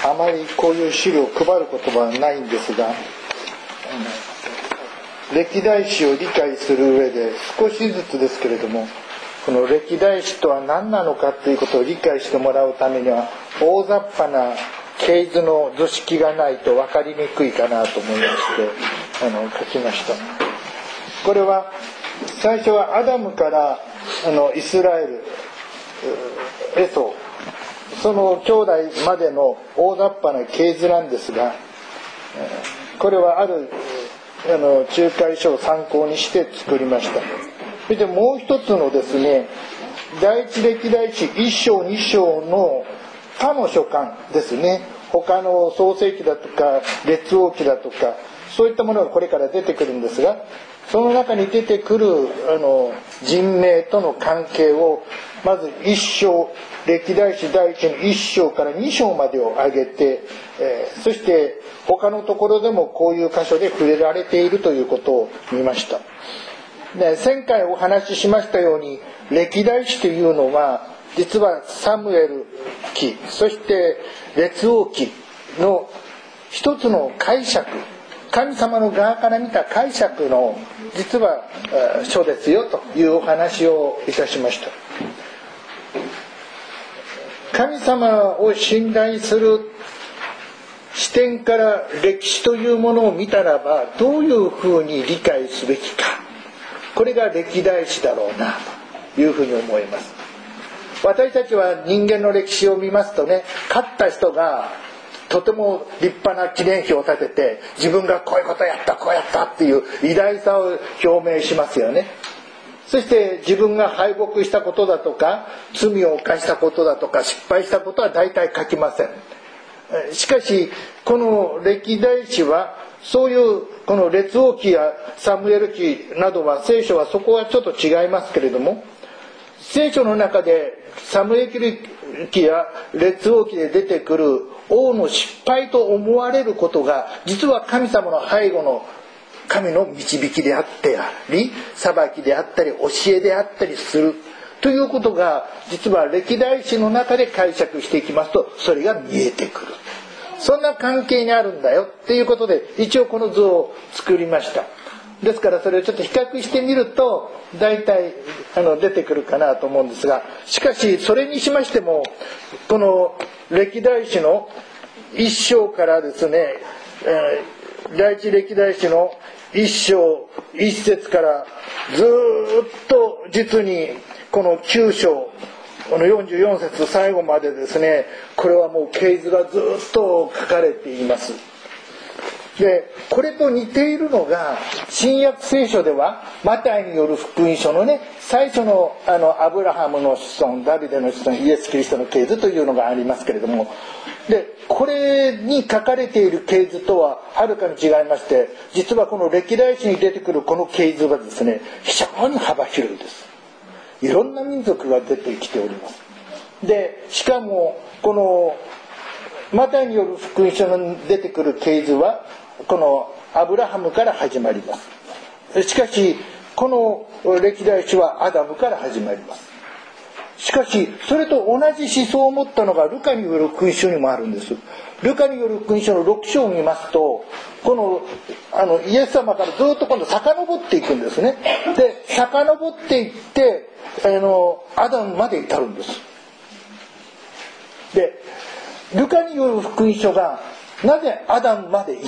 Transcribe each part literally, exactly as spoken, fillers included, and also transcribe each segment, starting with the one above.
あまりこういう資料を配ることはないんですが、歴代史を理解する上で少しずつですけれども、この歴代史とは何なのかということを理解してもらうためには、大雑把な系図の図式がないと分かりにくいかなと思いましてあの書きました。これは最初はアダムからあのイスラエル、エソ、その兄弟までの大雑把な系図なんですが、これはあるあの仲介書を参考にして作りました。それでもう一つのですね、第一歴代史いっ章に章の他の書簡ですね、他の創世記だとか列王記だとかそういったものがこれから出てくるんですが、その中に出てくるあの人名との関係をまずいっ章、歴代史第一のいっ章からに章までを挙げて、えー、そして他のところでもこういう箇所で触れられているということを見ました。で、前回お話ししましたように、歴代史というのは実はサムエル記、そして列王記の一つの解釈、神様の側から見た解釈の実は書ですよというお話をいたしました。神様を信頼する視点から歴史というものを見たらば、どういうふうに理解すべきか、これが歴代史だろうなというふうに思います。私たちは人間の歴史を見ますとね、勝った人がとても立派な記念碑を立てて、自分がこういうことやったこうやったっていう偉大さを表明しますよね。そして自分が敗北したことだとか罪を犯したことだとか失敗したことは大体書きません。しかしこの歴代史はそういうこの列王記やサムエル記などは、聖書はそこはちょっと違いますけれども、聖書の中でサムエル記や列王記で出てくる王の失敗と思われることが、実は神様の背後の神の導きであってあり、裁きであったり教えであったりするということが、実は歴代史の中で解釈していきますとそれが見えてくる。そんな関係にあるんだよっていうことで、一応この図を作りました。ですからそれをちょっと比較してみると大体あの出てくるかなと思うんですが、しかしそれにしましても、この歴代史の一章からですね、えー、第一歴代史の一章一節からずっと実にこのきゅう章このよんじゅうよん節最後までですね、これはもう系図がずっと書かれています。でこれと似ているのが新約聖書ではマタイによる福音書のね、最初のあのアブラハムの子孫、ダビデの子孫、イエス・キリストの系図というのがありますけれども、でこれに書かれている系図とははるかに違いまして、実はこの歴代史に出てくるこの系図はですね、非常に幅広いです。いろんな民族が出てきております。でしかもこのマタイによる福音書に出てくる系図はこのアブラハムから始まります。しかしこの歴代史はアダムから始まります。しかしそれと同じ思想を持ったのがルカによる福音書にもあるんです。ルカによる福音書のろく章を見ますと、このあのイエス様からずっと今度遡っていくんですね。で遡っていってあのアダムまで至るんです。でルカによる福音書がなぜアダムまで行って、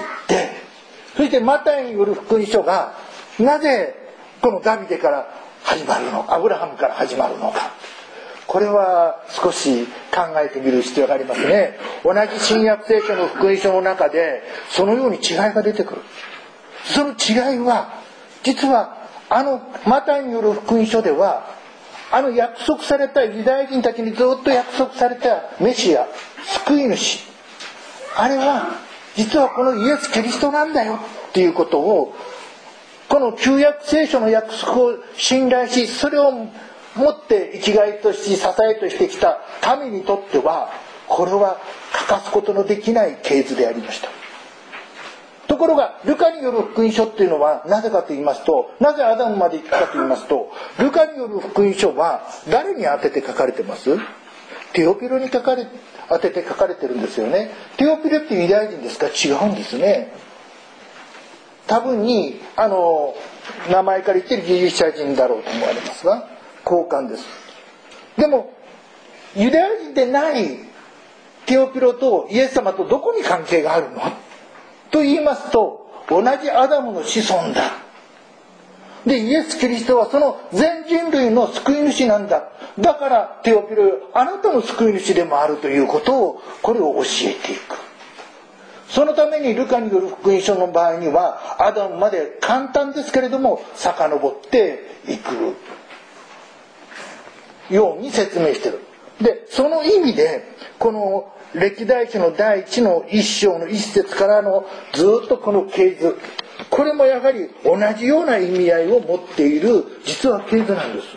そしてマタイによる福音書がなぜこのダビデから始まるの、アブラハムから始まるのか、これは少し考えてみる必要がありますね。同じ新約聖書の福音書の中でそのように違いが出てくる。その違いは実はあのマタイによる福音書では、あの約束されたユダヤ人たちにずっと約束されたメシア、救い主、あれは実はこのイエス・キリストなんだよっていうことを、この旧約聖書の約束を信頼し、それを持って生きがいとし支えとしてきた民にとっては、これは欠かすことのできない系図でありました。ところがルカによる福音書っていうのはなぜかと言いますと、なぜアダムまで行くかと言いますと、ルカによる福音書は誰に当てて書かれてます？ テオピロに書かれ当てて書かれてるんですよね。テオピロってユダヤ人ですか？違うんですね。多分にあの名前から言ってるギリシャ人だろうと思われますが、交換です。でもユダヤ人でないテオピロとイエス様とどこに関係があるのと言いますと、同じアダムの子孫だ。でイエス・キリストはその全人類の救い主なんだ。だからテオピロよ、あなたの救い主でもあるということを、これを教えていく。そのためにルカによる福音書の場合にはアダムまで簡単ですけれども遡っていくように説明している。でその意味でこの歴代史の第一の一章の一節からのずっとこの系図、これもやはり同じような意味合いを持っている実は系図なんです。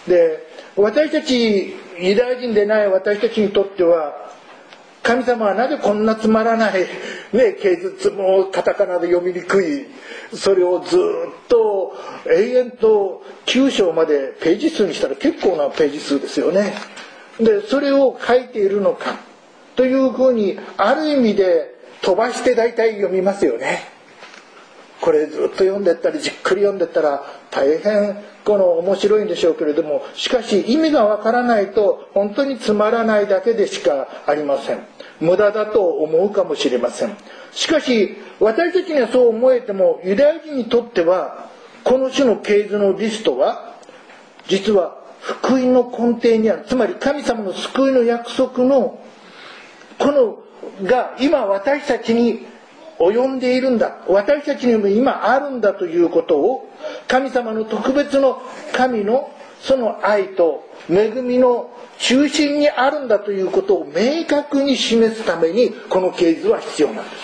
で私たちユダヤ人でない私たちにとっては、神様はなぜこんなつまらない、ね、系図もカタカナで読みにくい、それをずっと永遠ときゅう章までページ数にしたら結構なページ数ですよね。でそれを書いているのかというふうにある意味で飛ばして大体読みますよね。これずっと読んでったりじっくり読んでったら大変この面白いんでしょうけれども、しかし意味がわからないと本当につまらないだけでしかありません。無駄だと思うかもしれません。しかし私たちにはそう思えても、ユダヤ人にとってはこの種の系図のリストは実は福音の根底にある、つまり神様の救いの約束のこのが今私たちに及んでいるんだ、私たちにも今あるんだということを、神様の特別の神のその愛と恵みの中心にあるんだということを明確に示すためにこの系図は必要なんです。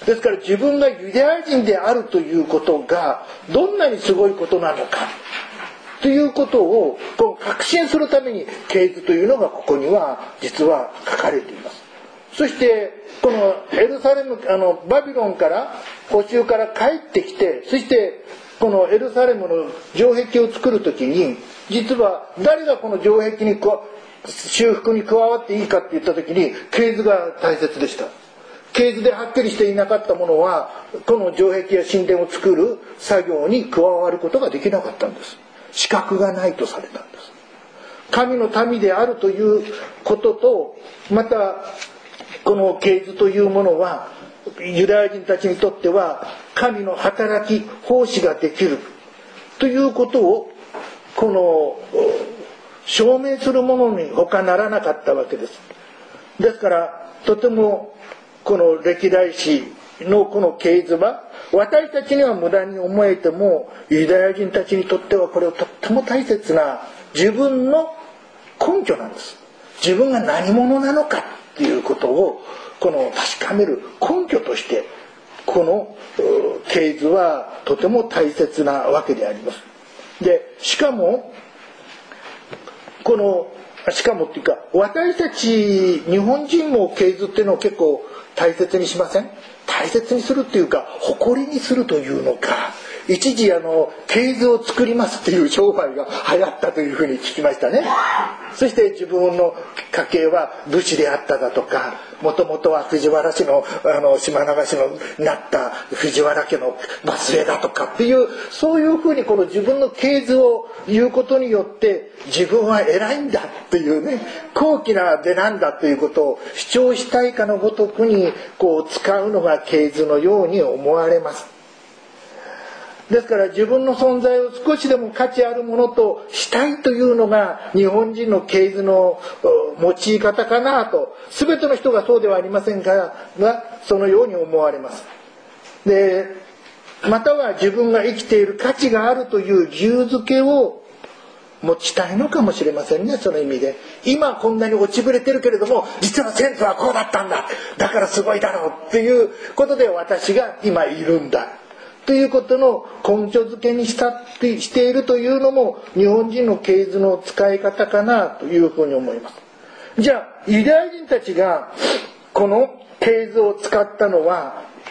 ですから自分がユダヤ人であるということがどんなにすごいことなのかということをこう確信するために系図というのがここには実は書かれています。そしてこのエルサレムあのバビロンから捕囚から帰ってきて、そしてこのエルサレムの城壁を作るときに、実は誰がこの城壁に修復に加わっていいかって言ったときに系図が大切でした。系図ではっきりしていなかったものはこの城壁や神殿を作る作業に加わることができなかったんです。資格がないとされたんです。神の民であるということと、またこの系図というものはユダヤ人たちにとっては神の働き奉仕ができるということをこの証明するものに他ならなかったわけです。ですからとてもこの歴代史のこの系図は私たちには無駄に思えても、ユダヤ人たちにとってはこれはとっても大切な自分の根拠なんです。自分が何者なのかっていうことをこの確かめる根拠としてこの系図はとても大切なわけであります。でしかもこのしかもっていうか私たち日本人も系図っていうのを結構大切にしません？大切にするっていうか誇りにするというのか、一時あの系図を作りますっていう商売が流行ったというふうに聞きましたね。そして自分の家系は武士であっただとか、もともとは藤原氏のあの島流しのなった藤原家の末裔だとかっていう、そういうふうにこの自分の系図を言うことによって自分は偉いんだっていうね、高貴な出なんだということを主張したいかのごとくにこう使うのが系図のように思われます。ですから自分の存在を少しでも価値あるものとしたいというのが日本人の系図の用い方かなと、全ての人がそうではありませんがそのように思われます。でまたは自分が生きている価値があるという理由付けを持ちたいのかもしれませんね。その意味で今こんなに落ちぶれてるけれども実は先祖はこうだったんだ、だからすごいだろうっていうことで私が今いるんだということの根拠づけにしたってしているというのも日本人の系図の使い方かなというふうに思います。じゃあユダヤ人たちがこの系図を使ったのは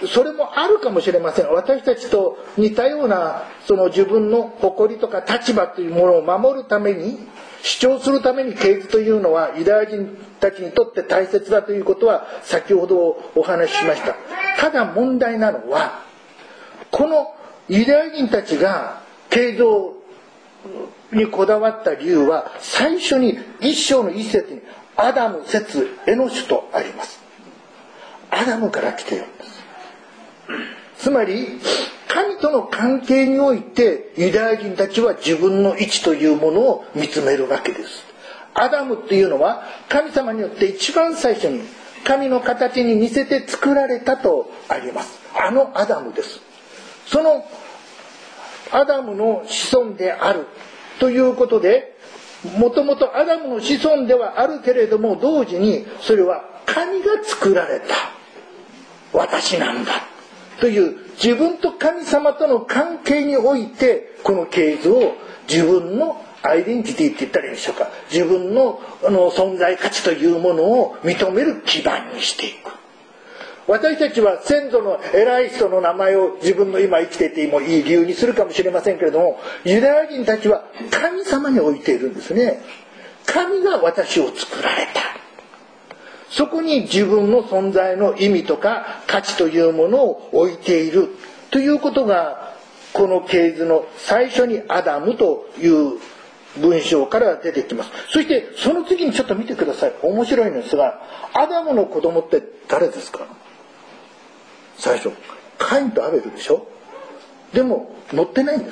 それもあるかもしれません。私たちと似たようなその自分の誇りとか立場というものを守るために、主張するために系図というのはユダヤ人たちにとって大切だということは先ほどお話ししました。ただ問題なのは、このユダヤ人たちが系図にこだわった理由は、最初に一章の一節にアダム、セツ、エノシュとあります。アダムから来ているんです。つまり神との関係においてユダヤ人たちは自分の位置というものを見つめるわけです。アダムっていうのは神様によって一番最初に神の形に似せて作られたとあります。あのアダムです。そのアダムの子孫であるということで、もともとアダムの子孫ではあるけれども、同時にそれは神が作られた私なんだという自分と神様との関係において、この系図を自分のアイデンティティって言ったらいいでしょうか、自分の、あの存在価値というものを認める基盤にしていく。私たちは先祖の偉い人の名前を自分の今生きていてもいい理由にするかもしれませんけれども、ユダヤ人たちは神様に置いているんですね。神が私を作られた。そこに自分の存在の意味とか価値というものを置いているということが、この系図の最初にアダムという文章から出てきます。そしてその次にちょっと見てください。面白いんですが、アダムの子供って誰ですか？最初カインとアベルでしょ。でも載ってないんです。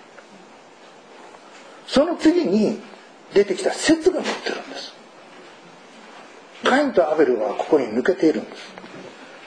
その次に出てきたセツが載ってるんです。カインとアベルはここに抜けているんです。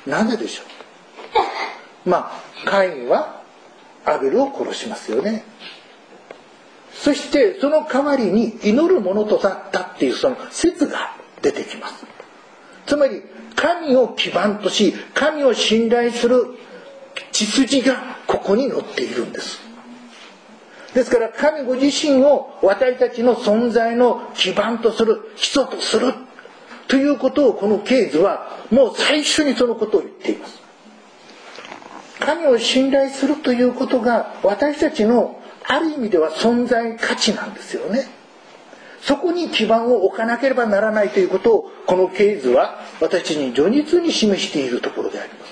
なぜでしょう。まあカインはアベルを殺しますよね。そしてその代わりに祈るものとなったっていうその説が出てきます。つまり神を基盤とし、神を信頼する血筋がここに載っているんです。ですから神ご自身を私たちの存在の基盤とする、基礎とするということを、この系図はもう最初にそのことを言っています。神を信頼するということが私たちのある意味では存在価値なんですよね。そこに基盤を置かなければならないということを、この系図は私たちに如実に示しているところであります。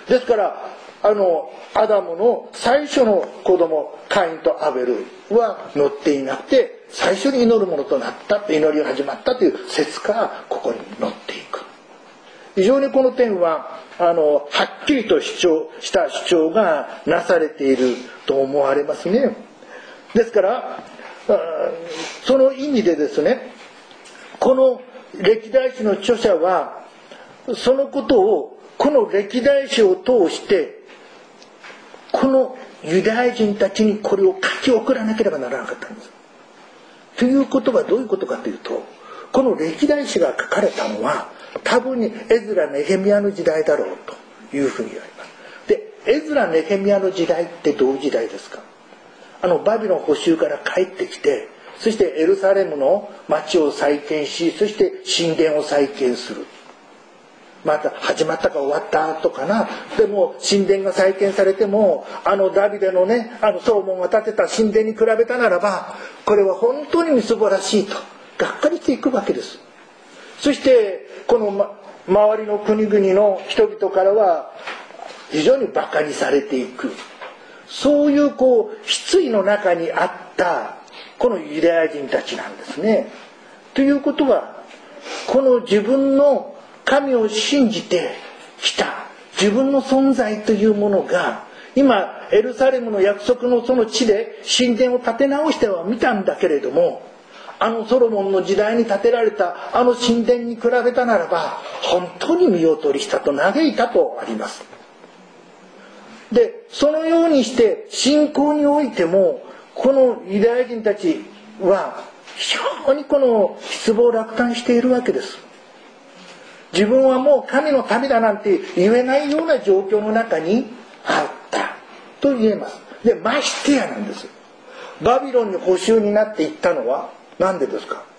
ですからあのアダムの最初の子供カインとアベルは載っていなくて、最初に祈るものとなったって、祈りが始まったという説がここに載っていく。非常にこの点はあのはっきりと主張した主張がなされていると思われますね。ですからその意味でですね、この歴代史の著者はそのことをこの歴代史を通してこのユダヤ人たちにこれを書き送らなければならなかったんです。ということはどういうことかというと、この歴代史が書かれたのは多分にエズラ・ネヘミヤの時代だろうというふうに言われます。で、エズラ・ネヘミヤの時代ってどういう時代ですか？あのバビロン捕囚から帰ってきて、そしてエルサレムの町を再建し、そして神殿を再建する。また始まったか終わった後かな。でも神殿が再建されても、あのダビデのね、あのソロモンが建てた神殿に比べたならば、これは本当にみすぼらしいとがっかりしていくわけです。そしてこの、ま、周りの国々の人々からは非常にバカにされていく。そういうこう失意の中にあったこのユダヤ人たちなんですね。ということは、この自分の神を信じてきた自分の存在というものが、今エルサレムの約束のその地で神殿を建て直してはみたんだけれども、あのソロモンの時代に建てられたあの神殿に比べたならば本当に見劣りしたと嘆いたとあります。で、そのようにして信仰においてもこのユダヤ人たちは非常にこの失望落胆しているわけです。自分はもう神の民だなんて言えないような状況の中にあったと言えます。で、ましてやなんです。バビロンに捕囚になっていったのはなんでですか？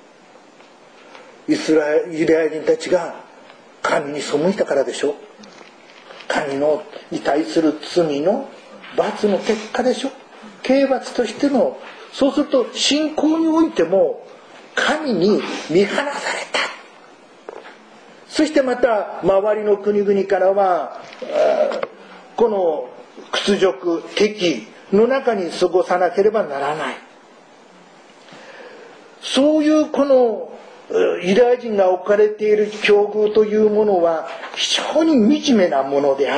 イスラエルユダヤ人たちが神に背いたからでしょ。 神のに対する罪の罰の結果でしょ。刑罰としての。そうすると信仰においても神に見放された。そしてまた周りの国々からはこの屈辱敵の中に過ごさなければならない。そういうこのユダヤ人が置かれている境遇というものは非常に惨めなものであった。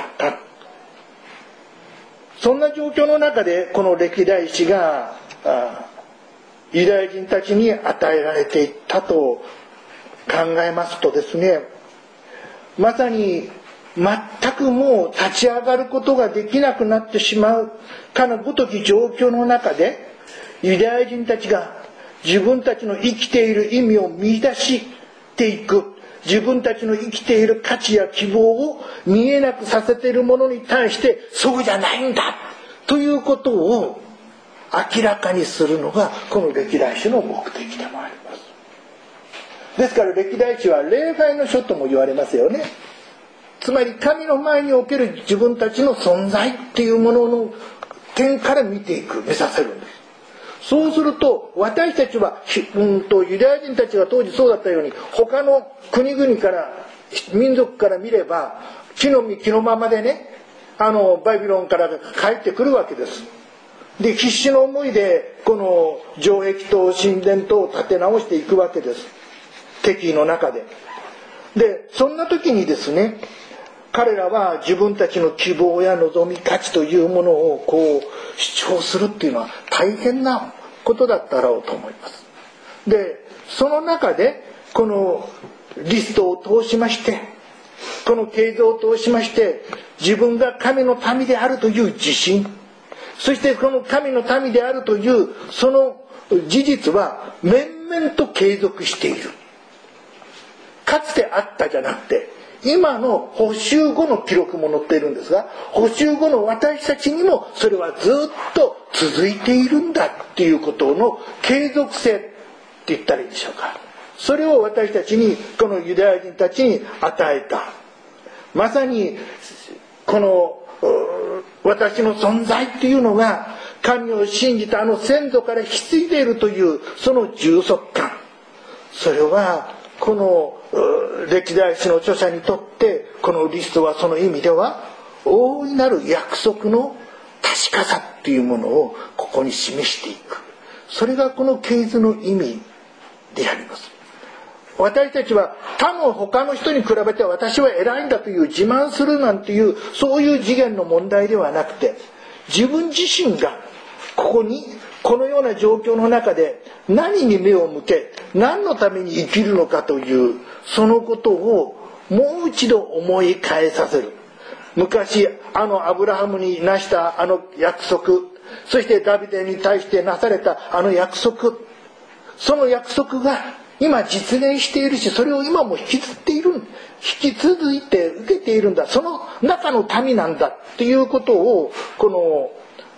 そんな状況の中でこの歴代史がユダヤ人たちに与えられていったと考えますとですね、まさに全くもう立ち上がることができなくなってしまうかのごとき状況の中で、ユダヤ人たちが自分たちの生きている意味を見出していく、自分たちの生きている価値や希望を見えなくさせているものに対して、そうじゃないんだということを明らかにするのがこの歴代史の目的でもあります。ですから歴代史は礼拝の書とも言われますよね。つまり神の前における自分たちの存在っていうものの点から見ていく、見させるんです。そうすると私たちは、うんとユダヤ人たちが当時そうだったように、他の国々から民族から見れば木の実木のままでね、あのバビロンから帰ってくるわけです。で必死の思いでこの城壁と神殿とを建て直していくわけです、敵意の中で。でそんな時にですね、彼らは自分たちの希望や望み価値というものをこう主張するっていうのは大変なことだったろうと思います。でその中でこのリストを通しまして、この経図を通しまして、自分が神の民であるという自信、そしてこの神の民であるというその事実は面々と継続している。かつてあったじゃなくて、今の補修後の記録も載っているんですが、補修後の私たちにもそれはずっと続いているんだっていうことの継続性って言ったらいいでしょうか。それを私たちに、このユダヤ人たちに与えた。まさにこの私の存在っていうのが神を信じたあの先祖から引き継いでいるというその充足感、それはこの歴代史の著者にとってこのリストはその意味では大いなる約束の確かさっていうものをここに示していく。それがこの経図の意味であります。私たちは他の他の人に比べて私は偉いんだという自慢するなんていうそういう次元の問題ではなくて、自分自身がここにこのような状況の中で何に目を向け何のために生きるのかというそのことをもう一度思い返させる。昔あのアブラハムになしたあの約束、そしてダビデに対してなされたあの約束、その約束が今実現しているし、それを今も引き継っている、引き続いて受けているんだ、その中の民なんだっていうことをこの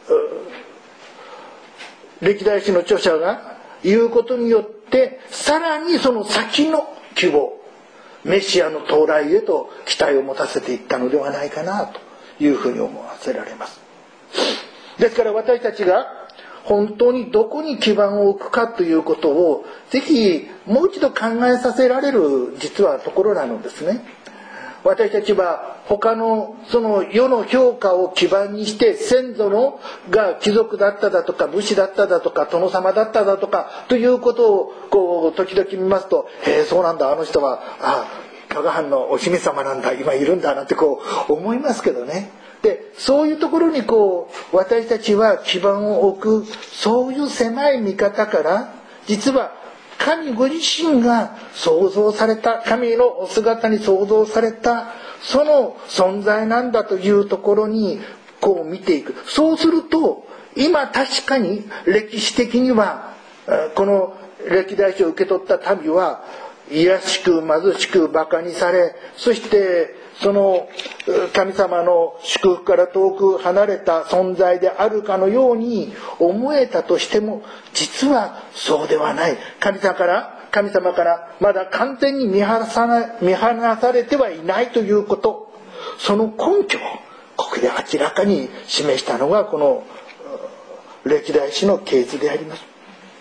歴代史の著者が言うことによって、さらにその先の希望、メシアの到来へと期待を持たせていったのではないかなというふうに思わせられます。ですから私たちが本当にどこに基盤を置くかということをぜひもう一度考えさせられる実はところなのですね。私たちは他のその世の評価を基盤にして先祖のが貴族だっただとか武士だっただとか殿様だっただとかということをこう時々見ますと、へえそうなんだ、あの人はあ加賀藩のお姫様なんだ、今いるんだなんてこう思いますけどね。でそういうところにこう私たちは基盤を置く、そういう狭い見方から実は神ご自身が創造された、神のお姿に創造されたその存在なんだというところにこう見ていく。そうすると今確かに歴史的にはこの歴代史を受け取った民は卑しく貧しく馬鹿にされ、そしてその神様の祝福から遠く離れた存在であるかのように思えたとしても、実はそうではない。神様から神様からまだ完全に見放さな見放されてはいないということ、 その根拠をここで明らかに示したのがこの歴代史の系図であります。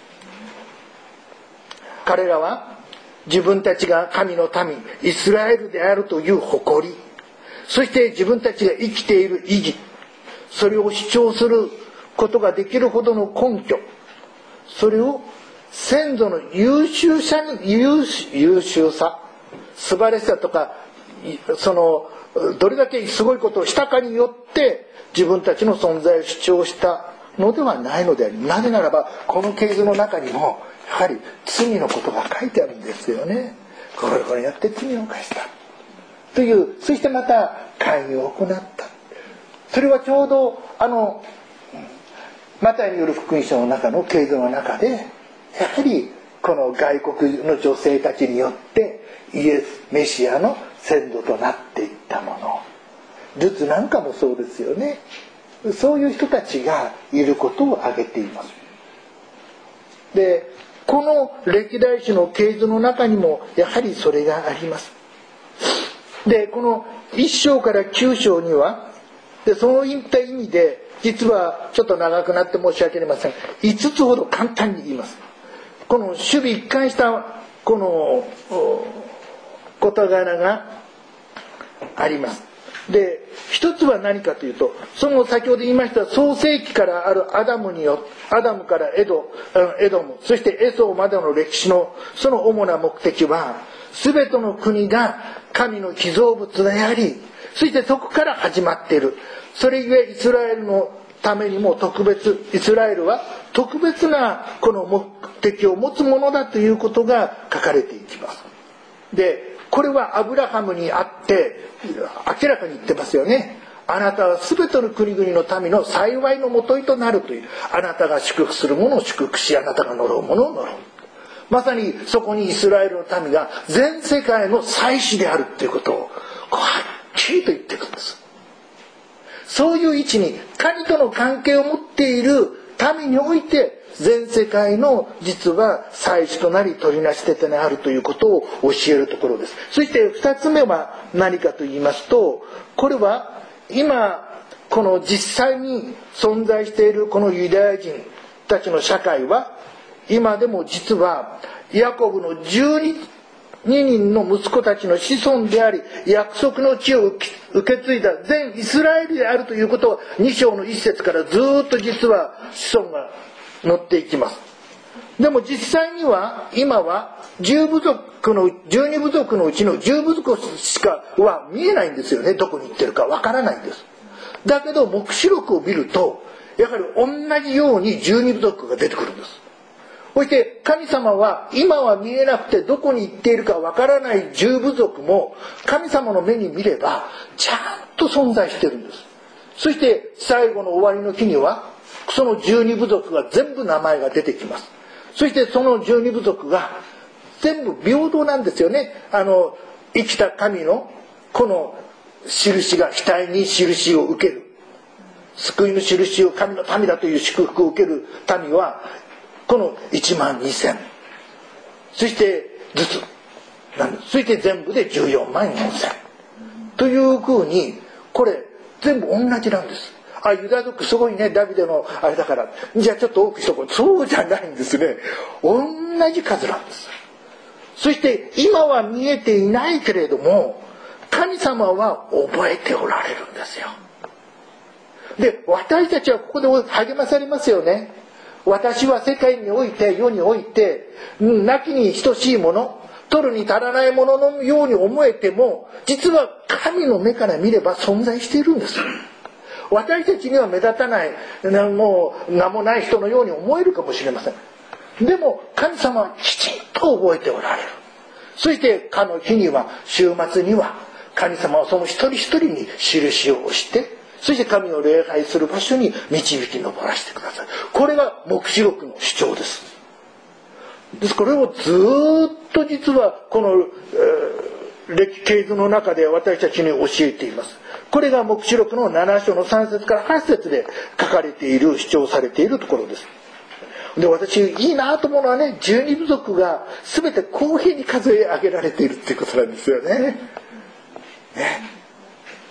彼らは自分たちが神の民イスラエルであるという誇り、そして自分たちが生きている意義、それを主張することができるほどの根拠、それを先祖の優秀さに 優, 優秀さ素晴らしさとか、そのどれだけすごいことをしたかによって自分たちの存在を主張したのではないのであり、なぜならばこの系図の中にもやはり罪のことが書いてあるんですよね。これこれやって罪を犯したという、そしてまた会議を行った。それはちょうどあのマタイによる福音書の中の系図の中で、やはりこの外国の女性たちによってイエスメシアの先祖となっていったもの、ルツなんかもそうですよね。そういう人たちがいることを挙げています。でこの歴代史の系図の中にもやはりそれがあります。でこのいっ章からきゅう章にはでそういった意味で、実はちょっと長くなって申し訳ありません。いつつほど簡単に言います。この守備一貫したこの事柄があります。で一つは何かというと、その先ほど言いました創世記からあるアダムによってアダムからエドエドム、そしてエソーまでの歴史のその主な目的は、全ての国が神の被造物であり、そしてそこから始まっている。それゆえイスラエルのためにも特別、イスラエルは特別なこの目的を持つものだということが書かれていきます。でこれはアブラハムにあって明らかに言ってますよね。あなたは全ての国々の民の幸いのもといとなるという、あなたが祝福するものを祝福し、あなたが呪うものを呪う。まさにそこにイスラエルの民が全世界の祭司であるということをはっきりと言っていくんです。そういう位置に神との関係を持っている民において、全世界の実は祭司となり取りなし手であるということを教えるところです。そして二つ目は何かと言いますと、これは今この実際に存在しているこのユダヤ人たちの社会は、今でも実はヤコブのじゅうににんの息子たちの子孫であり、約束の地を受け継いだ全イスラエルであるということをに章の一節からずっと実は子孫が載っていきます。でも実際には今はじゅう部族のじゅうに部族のうちのじゅう部族しかは見えないんですよね。どこに行ってるかわからないんです。だけど黙示録を見るとやはり同じようにじゅうに部族が出てくるんです。そして神様は今は見えなくてどこに行っているかわからないじゅう部族も神様の目に見ればちゃんと存在してるんです。そして最後の終わりの日にはそのじゅうに部族が全部名前が出てきます。そしてそのじゅうに部族が全部平等なんですよね。あの生きた神のこの印が額に印を受ける、救いの印を神の民だという祝福を受ける民はこのいちまんにせん、そしてずつなんです。そして全部でじゅうよんまんよんせんというふうに、これ全部同じなんです。あ、ユダ族すごいね、ダビデのあれだからじゃあちょっと多くしとこう、そうじゃないんですね。同じ数なんです。そして今は見えていないけれども神様は覚えておられるんですよ。で私たちはここで励まされますよね。私は世界において世においてなきに等しいもの、取るに足らないもののように思えても、実は神の目から見れば存在しているんです。私たちには目立たない、もう名もない人のように思えるかもしれません。でも神様はきちんと覚えておられる。そしてかの日には、週末には神様はその一人一人に印を押して、そして神を礼拝する場所に導き上らせてください。これが黙示録の主張です。ですこれをずっと実はこの、えー、歴系図の中で私たちに教えています。これが黙示録のなな章のさん節からはち節で書かれている、主張されているところです。で私いいなと思うのはね、じゅうに部族が全て公平に数え上げられているっていうことなんですよね。ね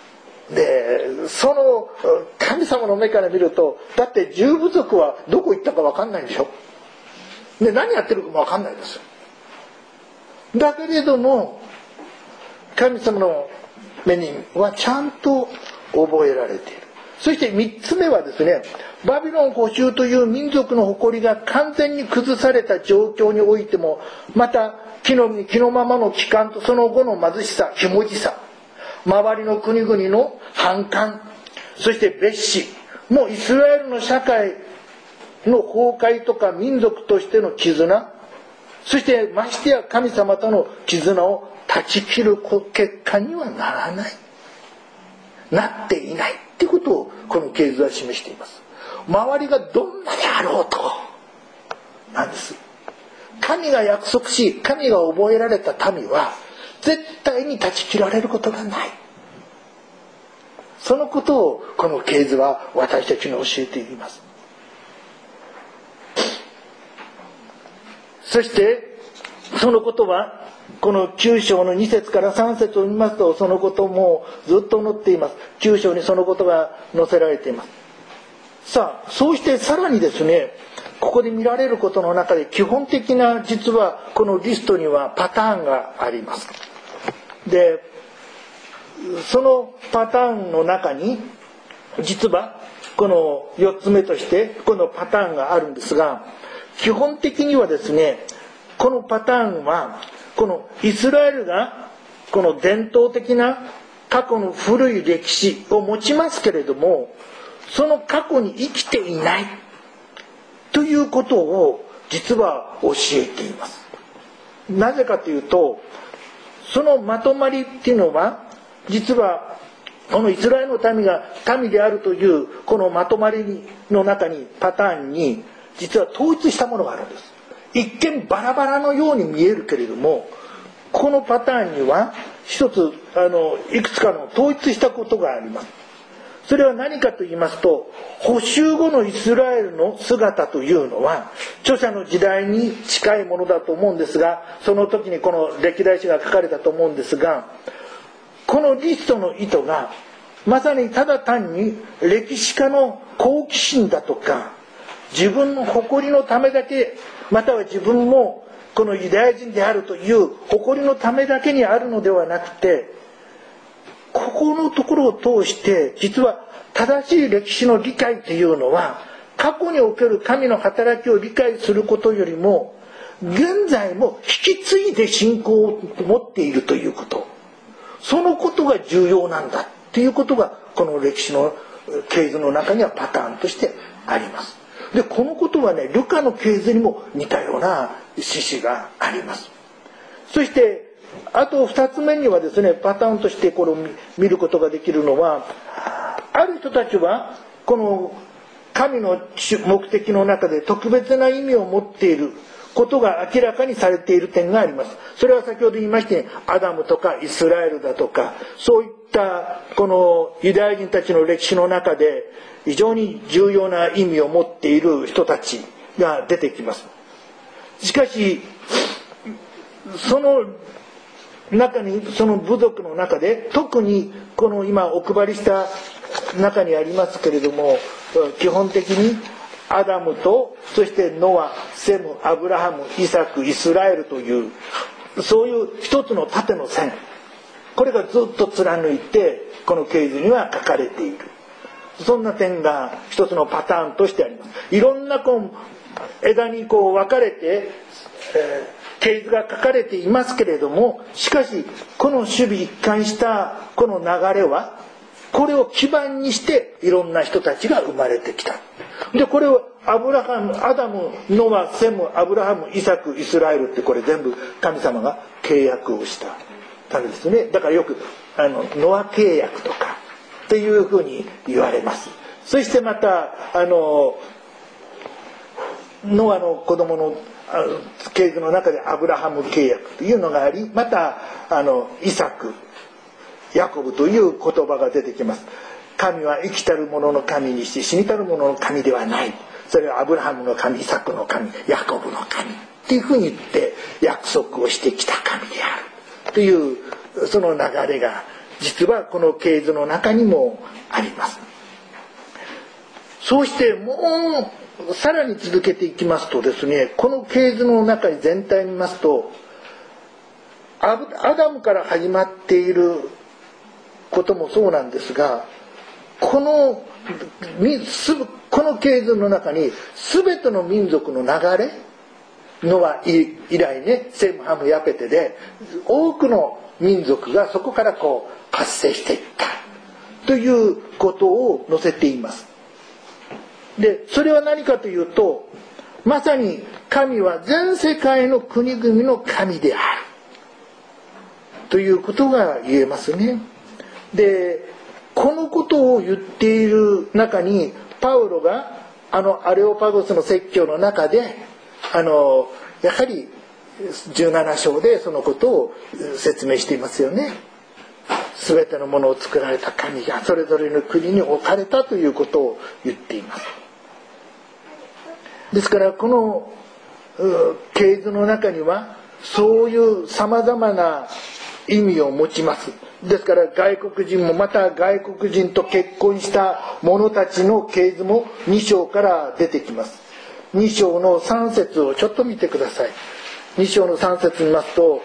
でその神様の目から見ると、だって十部族はどこ行ったか分かんないんでしょ。で何やってるかも分かんないですよ。だけれども神様の目にはちゃんと覚えられている。そして三つ目はですね、バビロン捕囚という民族の誇りが完全に崩された状況においても、また木の実木のままの帰還とその後の貧しさ、ひもじさ、周りの国々の反感、そして蔑視、もうイスラエルの社会の崩壊とか民族としての絆、そしてましてや神様との絆を断ち切る結果にはならない、なっていないっていうことをこの系図は示しています。周りがどんなにあろうとなんです。神が約束し神が覚えられた民は絶対に断ち切られることがない。そのことをこの系図は私たちに教えています。そしてそのことはこのきゅう章のに節からさん節を見ますと、そのこともずっと載っています。きゅう章にそのことが載せられています。さあ、そうしてさらにですね、ここで見られることの中で基本的な、実はこのリストにはパターンがあります。で、そのパターンの中に実はこのよっつめとしてこのパターンがあるんですが、基本的にはですね、このパターンはこのイスラエルがこの伝統的な過去の古い歴史を持ちますけれども、その過去に生きていないということを実は教えています。なぜかというと、そのまとまりっていうのは実はこのイスラエルの民が民であるというこのまとまりの中に、パターンに実は統一したものがあるんです。一見バラバラのように見えるけれども、このパターンには一つあのいくつかの統一したことがあります。それは何かと言いますと、捕囚後のイスラエルの姿というのは著者の時代に近いものだと思うんですが、その時にこの歴代史が書かれたと思うんですが、このリストの意図がまさにただ単に歴史家の好奇心だとか、自分の誇りのためだけ、または自分もこのユダヤ人であるという誇りのためだけにあるのではなくて、ここのところを通して実は正しい歴史の理解というのは、過去における神の働きを理解することよりも現在も引き継いで信仰を持っているということ、そのことが重要なんだということがこの歴史の系図の中にはパターンとしてあります。でこのことはね、ルカの系図にも似たような指示があります。そしてあとふたつめにはですね、パターンとしてこれを見ることができるのは、ある人たちはこの神の目的の中で特別な意味を持っていることが明らかにされている点があります。それは先ほど言いまして、アダムとかイスラエルだとか、そういったこのユダヤ人たちの歴史の中で非常に重要な意味を持っている人たちが出てきます。しかしその中に、その部族の中で特にこの今お配りした中にありますけれども、基本的にアダムと、そしてノア、セム、アブラハム、イサク、イスラエルというそういう一つの縦の線、これがずっと貫いてこの系図には書かれている。そんな点が一つのパターンとしてあります。いろんなこう枝にこう分かれて、えー系図が書かれていますけれども、しかしこの守備一貫したこの流れは、これを基盤にしていろんな人たちが生まれてきた。でこれをアブラハム、アダム、ノア、セム、アブラハム、イサク、イスラエルって、これ全部神様が契約をしたためですね。だからよくあのノア契約とかっていうふうに言われます。そしてまたあのノアの子供の系図の中でアブラハム契約というのがあり、またあのイサク、ヤコブという言葉が出てきます。神は生きたる者の神にして死にたる者の神ではない。それはアブラハムの神、イサクの神、ヤコブの神っていうふうに言って約束をしてきた神であるという、その流れが実はこの系図の中にもあります。そうしてもうさらに続けていきますとですね、この系図の中に全体を見ますと、アダムから始まっていることもそうなんですが、このこの系図の中に全ての民族の流れノア以来ね、セムハムヤペテで多くの民族がそこからこう発生していったということを載せています。でそれは何かというと、まさに神は全世界の国々の神であるということが言えますね。でこのことを言っている中にパウロがあのアレオパゴスの説教の中であのやはりじゅうなな章でそのことを説明していますよね。全てのものを作られた神がそれぞれの国に置かれたということを言っています。ですからこの系図の中にはそういうさまざまな意味を持ちます。ですから外国人もまた外国人と結婚した者たちの系図もに章から出てきます。に章のさん節をちょっと見てください。に章のさん節見ますと、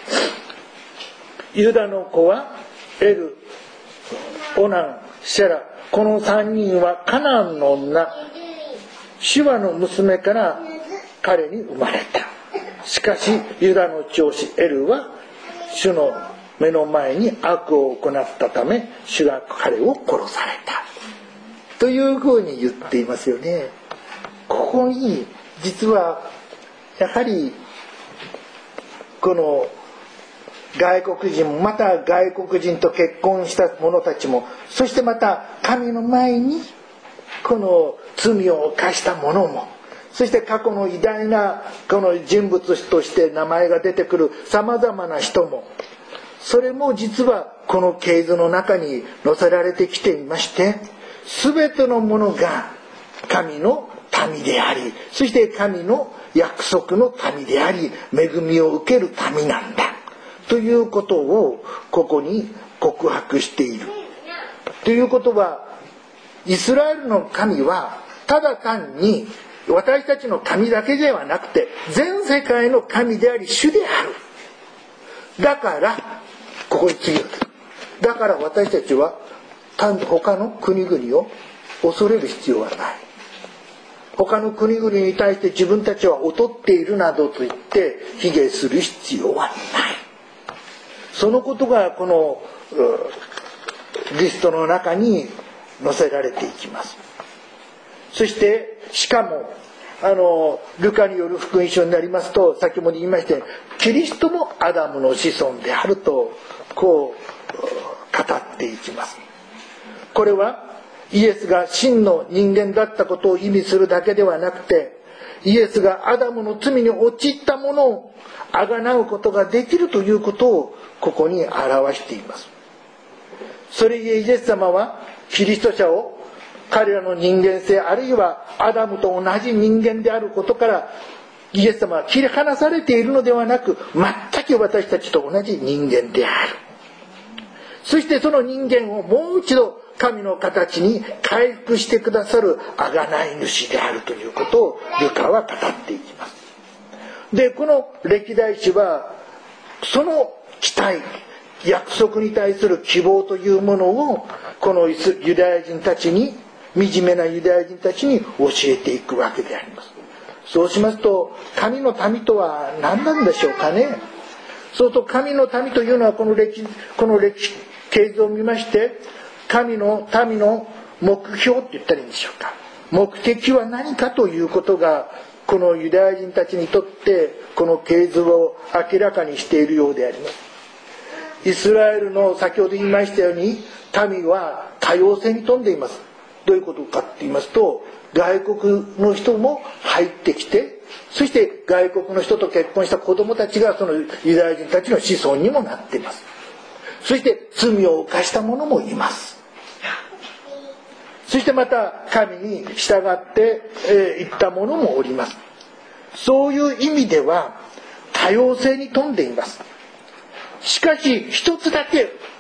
ユダの子はエル、オナン、シェラ、このさんにんはカナンの女、シュワの娘から彼に生まれた。しかしユダの長子エルは主の目の前に悪を行ったため主が彼を殺されたというふうに言っていますよね。ここに実はやはりこの外国人もまた外国人と結婚した者たちも、そしてまた神の前にこの罪を犯した者も、そして過去の偉大なこの人物として名前が出てくるさまざまな人も、それも実はこの系図の中に載せられてきていまして、全てのものが神の民であり、そして神の約束の民であり、恵みを受ける民なんだということをここに告白している。ということは、イスラエルの神はただ単に私たちの神だけではなくて全世界の神であり主である。だからここに次が来る。だから私たちは他の国々を恐れる必要はない。他の国々に対して自分たちは劣っているなどと言って卑下する必要はない。そのことがこのリストの中に載せられていきます。そしてしかもあのルカによる福音書になりますと、先ほど言いましたようにキリストもアダムの子孫であるとこう語っていきます。これはイエスが真の人間だったことを意味するだけではなくて、イエスがアダムの罪に陥ったものをあがなうことができるということをここに表しています。それゆえイエス様はキリスト者を彼らの人間性、あるいはアダムと同じ人間であることからイエス様は切り離されているのではなく、全く私たちと同じ人間である。そしてその人間をもう一度神の形に回復してくださる贖い主であるということをルカは語っていきます。でこの歴代史はその期待、約束に対する希望というものをこのユダヤ人たちに、惨めなユダヤ人たちに教えていくわけであります。そうしますと神の民とは何なんでしょうかね。そうすると神の民というのはこの歴この歴史系図を見まして、神の民の目標って言ったらいいんでしょうか、目的は何かということがこのユダヤ人たちにとってこの系図を明らかにしているようであります。イスラエルの先ほど言いましたように民は多様性に富んでいます。どういうことかって言いますと、外国の人も入ってきて、そして外国の人と結婚した子供たちがそのユダヤ人たちの子孫にもなっています。そして罪を犯した者もいます。そしてまた神に従っていった者もおります。そういう意味では多様性に富んでいます。しかし一つだけ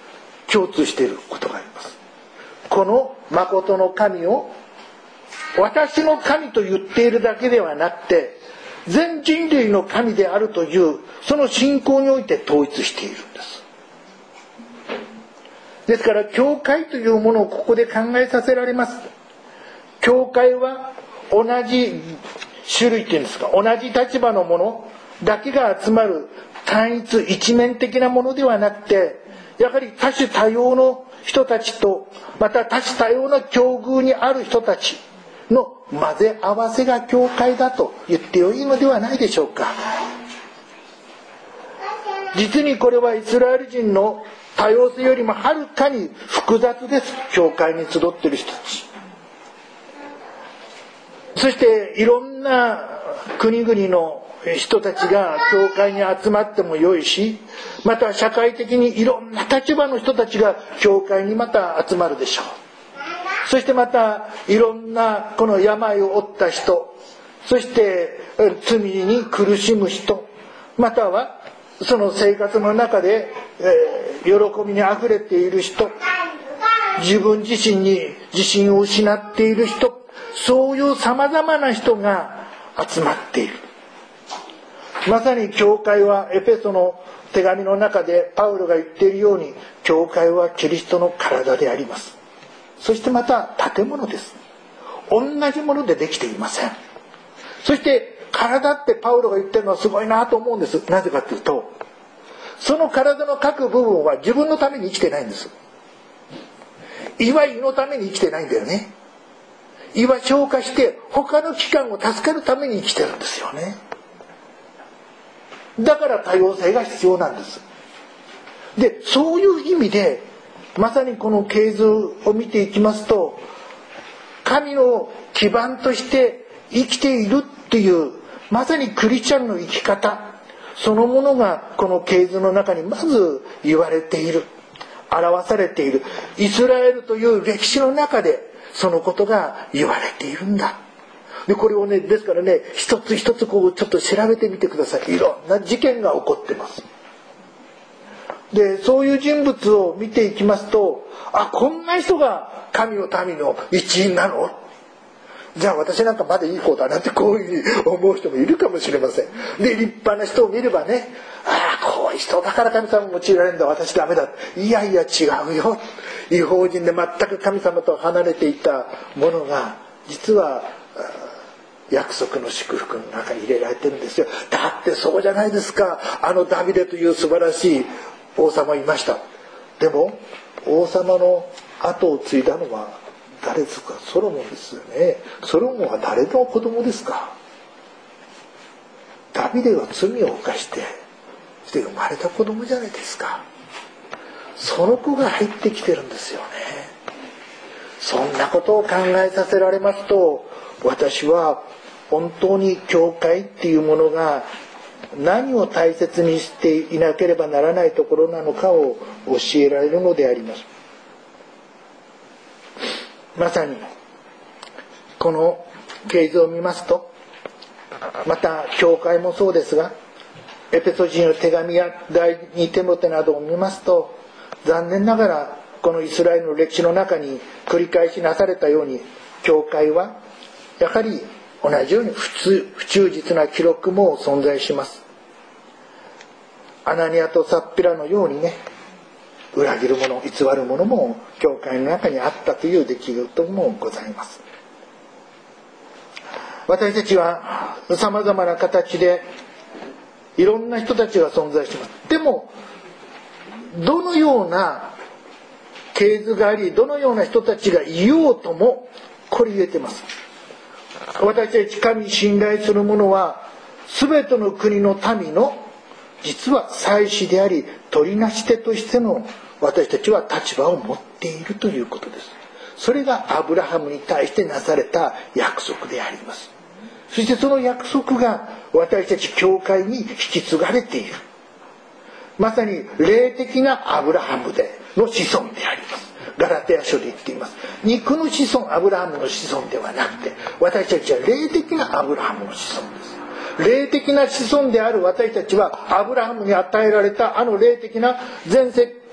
共通していることがあります。この誠の神を私の神と言っているだけではなくて、全人類の神であるというその信仰において統一しているんです。ですから教会というものをここで考えさせられます。教会は同じ種類っていうんですか、同じ立場のものだけが集まる単一一面的なものではなくて、やはり多種多様の人たちと、また多種多様な境遇にある人たちの混ぜ合わせが教会だと言ってよいのではないでしょうか。実にこれはイスラエル人の多様性よりもはるかに複雑です。教会に集っている人たち、そしていろんな国々の人たちが教会に集まってもよいし、また社会的にいろんな立場の人たちが教会にまた集まるでしょう。そしてまたいろんなこの病を負った人、そして罪に苦しむ人、またはその生活の中で、えー、喜びにあふれている人、自分自身に自信を失っている人、そういうさまざまな人が集まっている。まさに教会はエペソの手紙の中でパウロが言っているように、教会はキリストの体であります。そしてまた建物です。同じものでできていません。そして体ってパウロが言ってるのはすごいなと思うんです。なぜかというと、その体の各部分は自分のために生きてないんです。胃は胃のために生きてないんだよね。胃は消化して他の器官を助けるために生きてるんですよね。だから多様性が必要なんです。で、そういう意味でまさにこの系図を見ていきますと、神の基盤として生きているっていうまさにクリスチャンの生き方そのものがこの系図の中にまず言われている、表されている。イスラエルという歴史の中でそのことが言われているんだ。でこれをね、ですからね、一つ一つこうちょっと調べてみてください。いろんな事件が起こってます。でそういう人物を見ていきますと、あ、こんな人が神の民の一員なの、じゃあ私なんかまだいい方だなってこういうふうに思う人もいるかもしれません。で立派な人を見ればね、ああこういう人だから神様を用いられるんだ、私ダメだ、いやいや違うよ、異邦人で全く神様と離れていたものが実は約束の祝福の中に入れられてるんですよ。だってそうじゃないですか。あのダビデという素晴らしい王様いました。でも王様の後を継いだのは誰ですか？ソロモンですよね。ソロモンは誰の子供ですか？ダビデは罪を犯してそして生まれた子供じゃないですか。その子が入ってきてるんですよね。そんなことを考えさせられますと、私は本当に教会っていうものが何を大切にしていなければならないところなのかを教えられるのであります。まさにこの系図を見ますと、また教会もそうですが、エペソ人の手紙や第二テモテなどを見ますと、残念ながらこのイスラエルの歴史の中に繰り返しなされたように、教会はやはり同じように不忠、不忠実な記録も存在します。アナニアとサッピラのようにね、裏切る者、偽る者も教会の中にあったという出来事もございます。私たちはさまざまな形でいろんな人たちが存在します。でもどのような系図があり、どのような人たちがいようともこれ言えてます。私たち神に信頼する者は全ての国の民の実は祭司であり取りなし手としての私たちは立場を持っているということです。それがアブラハムに対してなされた約束であります。そしてその約束が私たち教会に引き継がれている。まさに霊的なアブラハムでの子孫であります。ガラテヤ書で言っています。肉の子孫、アブラハムの子孫ではなくて、私たちは霊的なアブラハムの子孫です。霊的な子孫である私たちはアブラハムに与えられたあの霊的な前世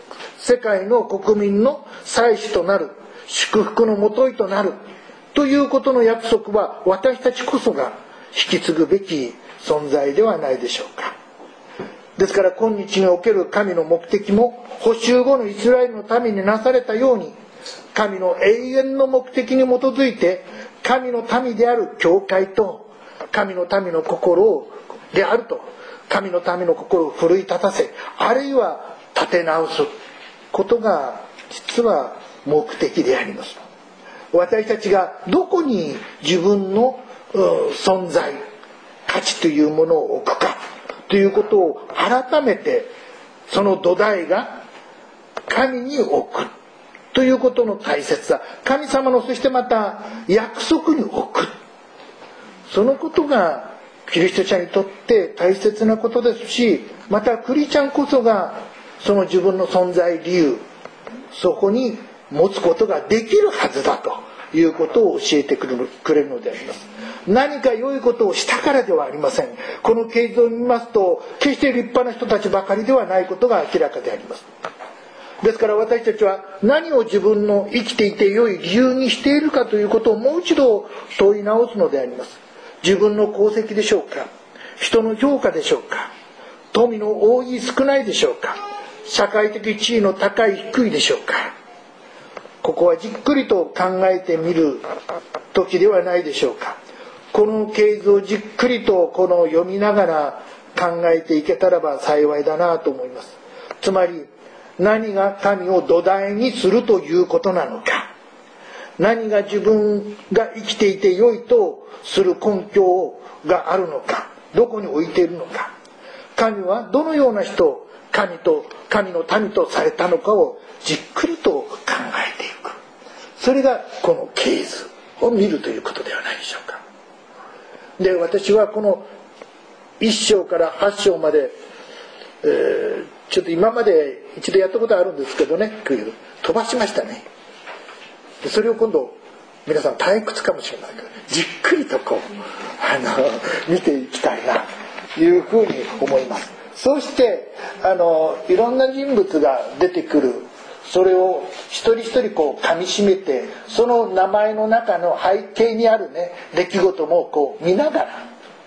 世界の国民の祭司となる、祝福のもといとなるということの約束は、私たちこそが引き継ぐべき存在ではないでしょうか。ですから今日における神の目的も、補修後のイスラエルのためになされたように、神の永遠の目的に基づいて、神の民である教会と神の民の心をであると、神の民の心を奮い立たせ、あるいは立て直すことが実は目的であります。私たちがどこに自分の存在、価値というものを置くかということを改めて、その土台が神に置くということの大切さ、神様のそしてまた約束に置く、そのことがキリスト者にとって大切なことですし、またクリスチャンこそがその自分の存在理由、そこに持つことができるはずだということを教えてくれるのであります。何か良いことをしたからではありません。この経図を見ますと、決して立派な人たちばかりではないことが明らかであります。ですから私たちは何を自分の生きていて良い理由にしているかということをもう一度問い直すのであります。自分の功績でしょうか、人の評価でしょうか、富の多い少ないでしょうか、社会的地位の高い低いでしょうか。ここはじっくりと考えてみる時ではないでしょうか。この経図をじっくりとこの読みながら考えていけたらば幸いだなと思います。つまり何が神を土台にするということなのか、何が自分が生きていて良いとする根拠があるのか、どこに置いているのか、神はどのような人を神と神の民とされたのかをじっくりと考えていく、それがこの経図を見るということではないでしょうか。で、私はこのいっ章からはち章まで、えー、ちょっと今まで一度やったことあるんですけどね、飛ばしましたね。それを今度皆さん退屈かもしれないけど、じっくりとこうあの見ていきたいなというふうに思います。そしてあのいろんな人物が出てくる、それを一人一人こう噛み締めて、その名前の中の背景にあるね出来事もこう見ながら、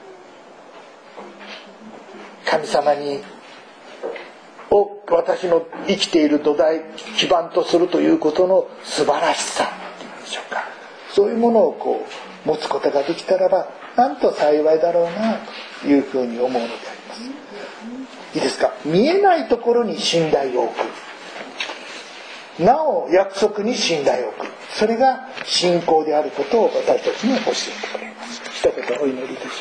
神様にを私の生きている土台基盤とするということの素晴らしさっていうんでしょうか、そういうものをこう持つことができたらばなんと幸いだろうなというふうに思うのであります。いいですか。見えないところに信頼を置く、なお約束に信頼を置く、それが信仰であることを私たちに教えてくれます。一言お祈りいたします。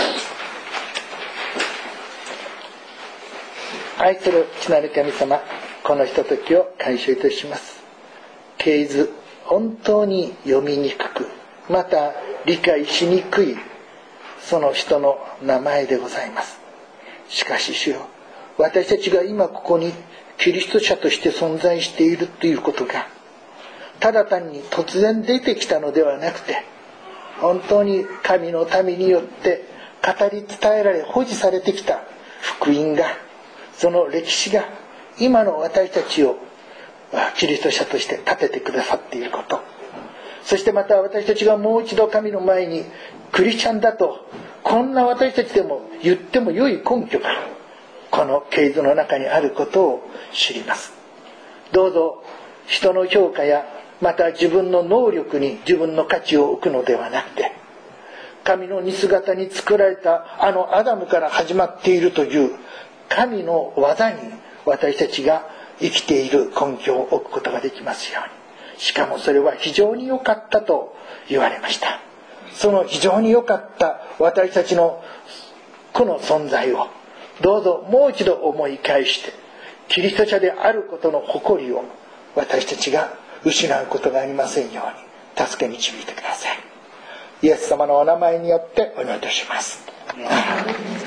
愛する父なる神様、このひとときを感謝いたします。経図、本当に読みにくく、また理解しにくいその人の名前でございます。しかし主よ、私たちが今ここにキリスト者として存在しているということが、ただ単に突然出てきたのではなくて、本当に神の民によって語り伝えられ保持されてきた福音が、その歴史が今の私たちをキリスト者として立ててくださっていること、そしてまた私たちがもう一度神の前にクリスチャンだとこんな私たちでも言っても良い根拠がこの経図の中にあることを知ります。どうぞ人の評価やまた自分の能力に自分の価値を置くのではなくて、神の似姿に作られたあのアダムから始まっているという神の技に私たちが生きている根拠を置くことができますように。しかもそれは非常に良かったと言われました。その非常に良かった私たちのこの存在をどうぞもう一度思い返して、キリスト者であることの誇りを私たちが失うことがありませんように助け導いてください。イエス様のお名前によってお祈りいたします。